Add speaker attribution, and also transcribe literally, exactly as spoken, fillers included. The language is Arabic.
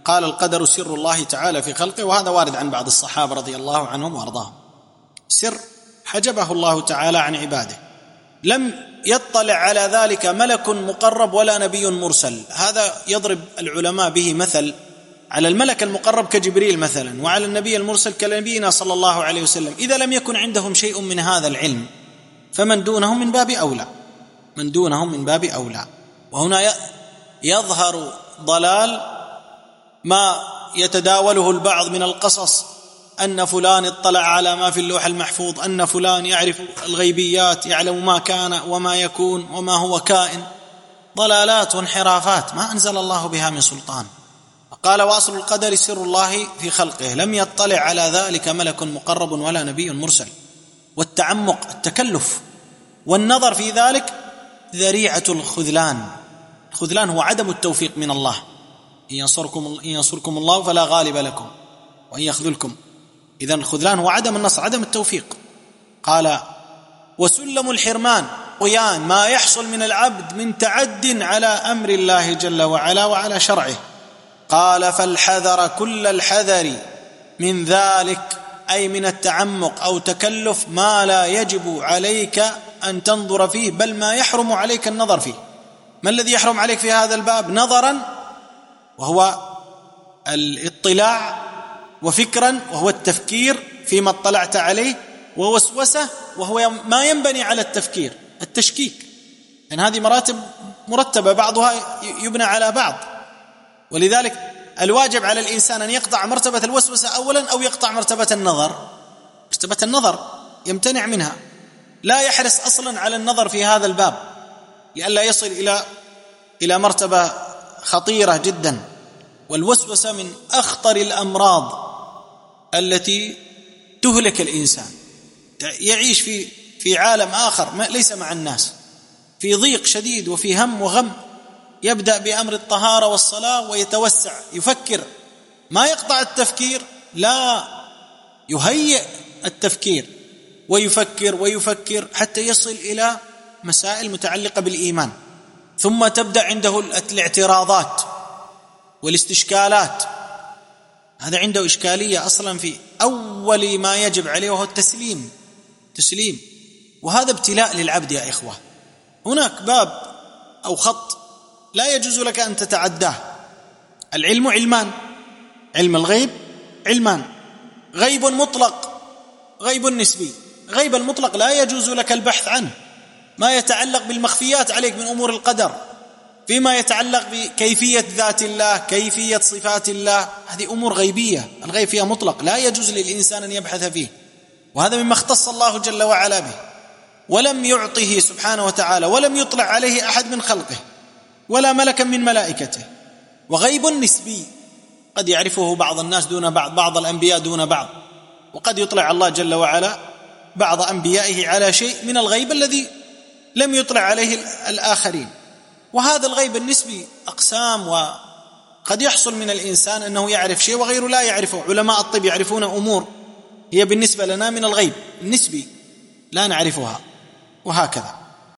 Speaker 1: قال القدر سر الله تعالى في خلقه، وهذا وارد عن بعض الصحابة رضي الله عنهم وارضاهم، سر حجبه الله تعالى عن عباده، لم يطلع على ذلك ملك مقرب ولا نبي مرسل. هذا يضرب العلماء به مثل على الملك المقرب كجبريل مثلا، وعلى النبي المرسل كنبينا صلى الله عليه وسلم. إذا لم يكن عندهم شيء من هذا العلم فمن دونهم من باب أولى، من دونهم من باب أولى. وهنا يظهر ضلال ما يتداوله البعض من القصص، أن فلان اطلع على ما في اللوح المحفوظ، أن فلان يعرف الغيبيات، يعلم ما كان وما يكون وما هو كائن. ضلالات وانحرافات ما أنزل الله بها من سلطان. قال وأصل القدر سر الله في خلقه، لم يطلع على ذلك ملك مقرب ولا نبي مرسل. والتعمق التكلف والنظر في ذلك ذريعة الخذلان. الخذلان هو عدم التوفيق من الله. إن ينصركم, إن ينصركم الله فلا غالب لكم وإن يخذلكم. إذن الخذلان هو عدم النصر، عدم التوفيق. قال وسلم الحرمان طغيان ما يحصل من العبد من تعد على أمر الله جل وعلا وعلى شرعه. قال فالحذر كل الحذر من ذلك، أي من التعمق أو تكلف ما لا يجب عليك أن تنظر فيه، بل ما يحرم عليك النظر فيه. ما الذي يحرم عليك في هذا الباب؟ نظرا وهو الاطلاع، وفكرا وهو التفكير فيما اطلعت عليه، ووسوسة وهو ما ينبني على التفكير، التشكيك. لأن يعني هذه مراتب مرتبة بعضها يبنى على بعض. ولذلك الواجب على الإنسان أن يقطع مرتبة الوسوسة أولا، أو يقطع مرتبة النظر. مرتبة النظر يمتنع منها، لا يحرص أصلا على النظر في هذا الباب لئلا يصل إلى إلى مرتبة خطيرة جدا. والوسوسة من أخطر الأمراض التي تهلك الإنسان. يعيش في في عالم آخر ليس مع الناس، في ضيق شديد وفي هم وغم. يبدأ بأمر الطهارة والصلاة ويتوسع، يفكر، ما يقطع التفكير، لا يهيئ التفكير ويفكر ويفكر حتى يصل إلى مسائل متعلقة بالإيمان. ثم تبدأ عنده الاعتراضات والاستشكالات. هذا عنده إشكالية أصلا في أول ما يجب عليه، وهو التسليم. تسليم، وهذا ابتلاء للعبد يا إخوة. هناك باب أو خط لا يجوز لك أن تتعداه. العلم علمان، علم الغيب علمان، غيب مطلق، غيب نسبي. غيب المطلق لا يجوز لك البحث عنه، ما يتعلق بالمخفيات عليك من أمور القدر، فيما يتعلق بكيفية ذات الله، كيفية صفات الله، هذه أمور غيبية. الغيب فيها مطلق، لا يجوز للإنسان أن يبحث فيه، وهذا مما اختص الله جل وعلا به، ولم يعطه سبحانه وتعالى، ولم يطلع عليه أحد من خلقه ولا ملكا من ملائكته. وغيب نسبي، قد يعرفه بعض الناس دون بعض، بعض الأنبياء دون بعض، وقد يطلع الله جل وعلا بعض أنبيائه على شيء من الغيب الذي لم يطلع عليه الآخرين. وهذا الغيب النسبي أقسام، وقد يحصل من الإنسان أنه يعرف شيء وغيره لا يعرفه. علماء الطب يعرفون أمور هي بالنسبة لنا من الغيب النسبي لا نعرفها، وهكذا.